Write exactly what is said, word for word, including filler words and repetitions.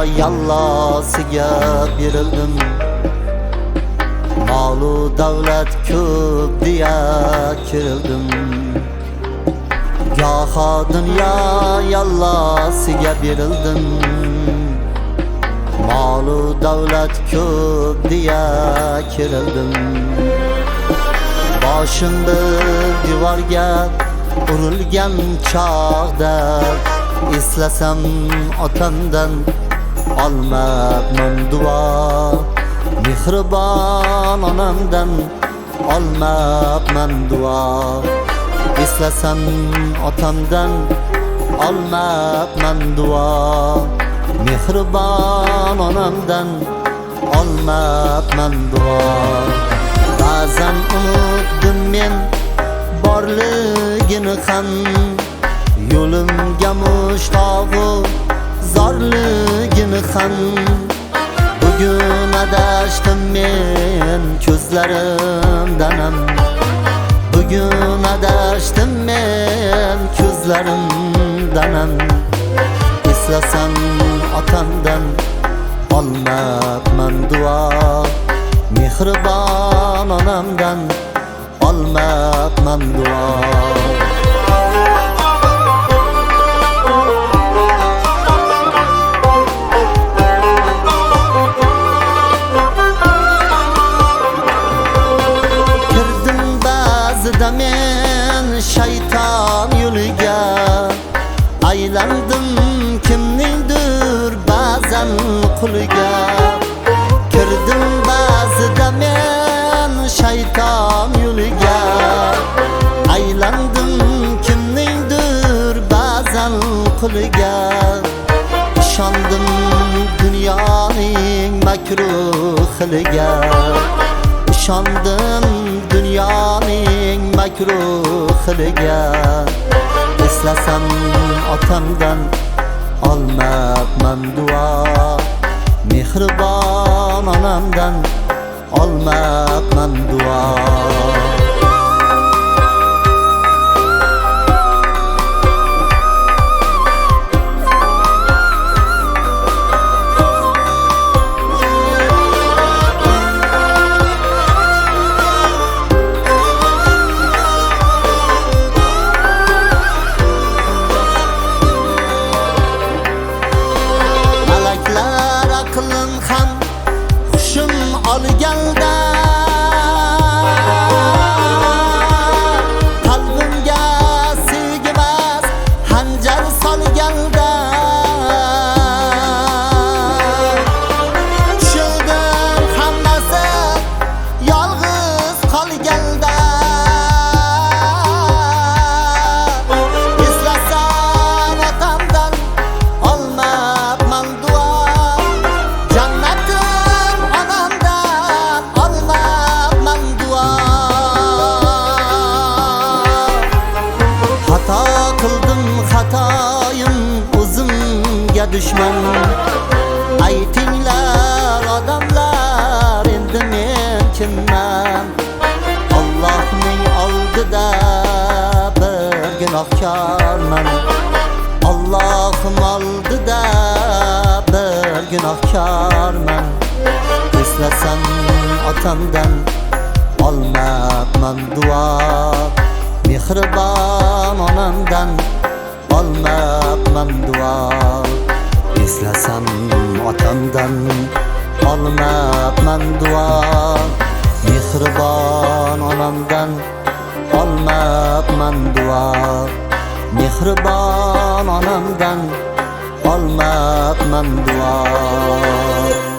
yallosiga berildim. Molu davlat ko'p deya kirildim. Goho dunyo yallosiga berildim. Molu davlat ko'p deya kirildim. Boshimni devorga urilgan chog'da eslasam otamdan olmabman duo. Mehribon onamdan olmabman duo. Eslasam otamdan olmabman duo. Mehribon onamdan olmabman duo. Ba'zan unutdim men borligini ham, yo'limga mushtog'u zorligini ham. Bugun adashdim men ko'zlarimdanam. Bugun adashdim men ko'zlarimdanam. Eslasam otamdan olmabman duo. Mehribon onamdan olmabman duo. Kirdim ba'zida men shayton yo'liga, aylandim kimningdir ba'zan quliga. Kirdim ba'zida men shayton yo'liga, aylandim kimningdir ba'zan quliga. Ishondim dunyoning makruh hiliga. Ishondim dunyoning makruh hiliga. Eslasam otamdan olmabman duo. Mehribon onamdan olmabman duo. Olganda qalbimga sigmas hanjar solganda, tushundim hammasi yolg'iz qolganda. Eslasam otamdan olmabman duo. Jannatim onamdan olmabman duo. Xato qildim, xatoyim o'zimga dushman. Aytinglar odamlar, endi men kimman? Allohning oldida bir gunohkorman. Allohim oldida bir gunohkorman. Eslasam otamdan olmabman duo. Mehribon onamdan olmabman duo. Eslasam otamdan olmabman duo. Mehribon onamdan olmabman duo. Mehribon onamdan olmabman duo.